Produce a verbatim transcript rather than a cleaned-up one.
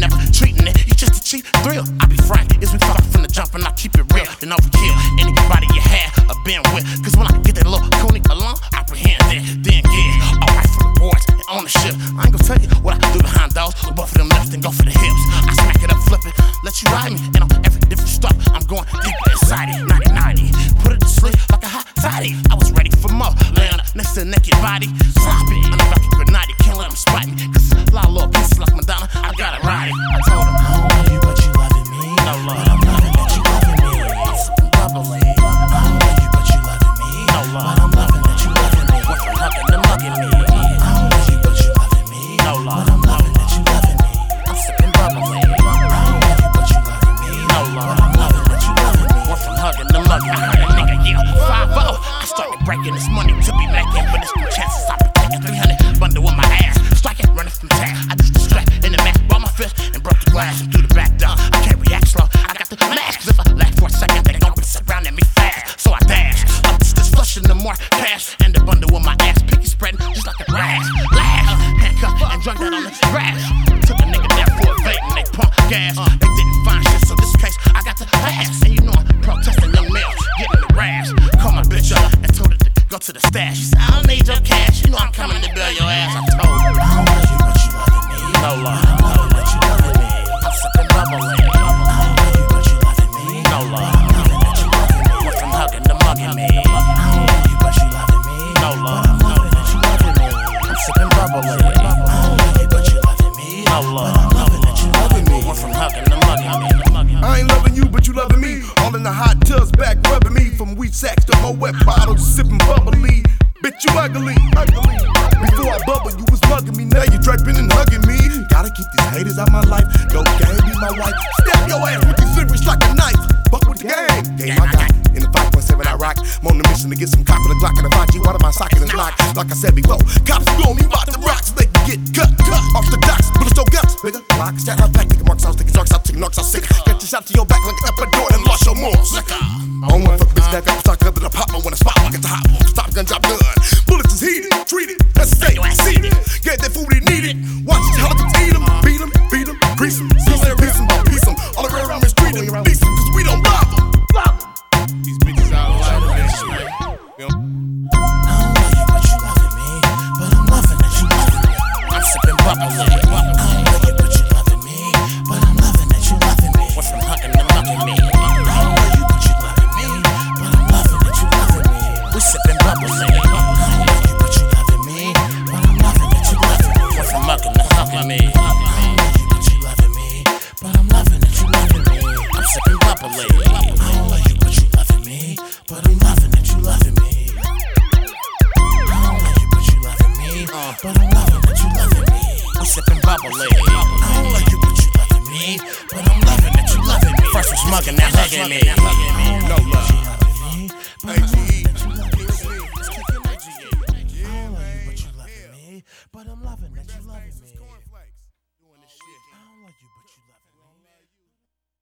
never treating it. You just a cheap thrill. I be frank, it's we fuck from the jump and I keep it real. Then overkill anybody you had or been with. Cause when I get that little coonie along, I apprehend it. Then get alright for the rewards and ownership. I ain't gonna tell you what I do behind those. Both of them left and go for the hips. I smack it up, flip it, let you ride me. And on every different stuff, I'm going deep inside it. ninety ninety, put it to sleep like a hot toddy. I was ready for more, laying up next to a naked body. Slop it, I'm about to grenade, can't let them spot me. Cause a lot of little pieces like Madonna, I gotta ride it. I told them, I don't love you, but you loving me. No love, but I'm loving that you loving me. It's bubbly. I don't love you, but you loving me. No love, but I'm loving that you loving me. Went from hugging to mugging me. I don't love you, but you loving me. No love, but I'm loving that you loving me. I'm sipping bubbly. I don't love you, but you loving me. No love, but I'm loving that you loving me. Went from hugging to mugging. I heard a nigga yell five oh. I started breaking this money to be making, but it's no chances I be taking three hundred bundle with my ass. Striking, running from tax. I just the strap in the mat, bought my fist and broke the glass and threw the back down. I can't react slow. I got the mask. Cause if I lag for a second, they gon' be surrounding me fast. So I dash up the stairs, flushing the more cash and the bundle with my ass. Picky spreading just like a grass. Laugh, handcuff and drunk that on the grass. Took a nigga there for a vape and they pump gas. They didn't find shit, so this case I got to pass. And you know I'm protesting young males getting the rash. Call my bitch up and told her to go to the stash. She said, I don't need your cash. You know I'm coming to bill your ass. I told her, I don't love you, but you loving me. No love, I don't love you, but you loving me. I'm sipping bubbly. I don't love you, but you loving me. No love, I'm loving that you loving me. Went from hugging to mugging me. I don't love you, but you loving me. No love, I'm loving that you loving me. I'm sipping bubbly. I don't love you, but you loving me. No love, I'm loving that you loving me. Went from hugging to mugging me. I ain't loving you, but you loving me. All in the hot tubs, back rubbing me. From weed sacks to whole wet bottles, sipping bubbly. Bitch, you ugly, ugly. Before I bubble, you was mugging me. Now you draping and hugging me. Gotta keep these haters out my life. Go gang, be my wife. Stab your ass with these lyrics like a knife. Fuck with the gang. Game I got. In the five point seven I rock. I'm on the mission to get some cop with a Glock and a five G. One of my socket is locked. Like I said before, cops be on me about the rocks. They can get cut, cut off the docks. Bullets no guts, bigger. Lock, stat out back. Taking marks out, taking darks out, taking knocks out sick. Get your shot to your back like an epidural and lost your morals. I don't wanna fuck bitch back up, talk up to the pop. I wanna spot like it's a hot. Stop gun, drop gun. Bullets is heated, treated, that's safe, seated. Get that food he needed. Watch his helicopter eat him, beat him, beat him, grease him, piece him, piece him, piece him. All around him street him, beat him, cause we don't rob him. These bitches out of line with that shit. You know? I don't love you, but you loving me. But I'm loving that you loving me. I'm sipping bubbly. I don't love you, but you loving me. But I'm loving that you loving me. Went from hugging to mugging me. I don't love you, but you loving me. But I'm loving that you loving me. We sipping bubbly. I don't love you, but you loving me. But I'm loving that you loving me. Went from mugging to hugging me. I don't love you, but you loving me. But I'm loving that you loving me. I'm sipping bubbly. I don't love you, but you loving me. But I'm loving that you loving me. I don't love you, but you loving me. But I'm loving that you loving me. We sipping bubbly. I don't love you, but you loving me. But I'm loving that you loving me. First was mugging, now hugging me. No love. A G E. But I'm loving that you loving me. I don't love you.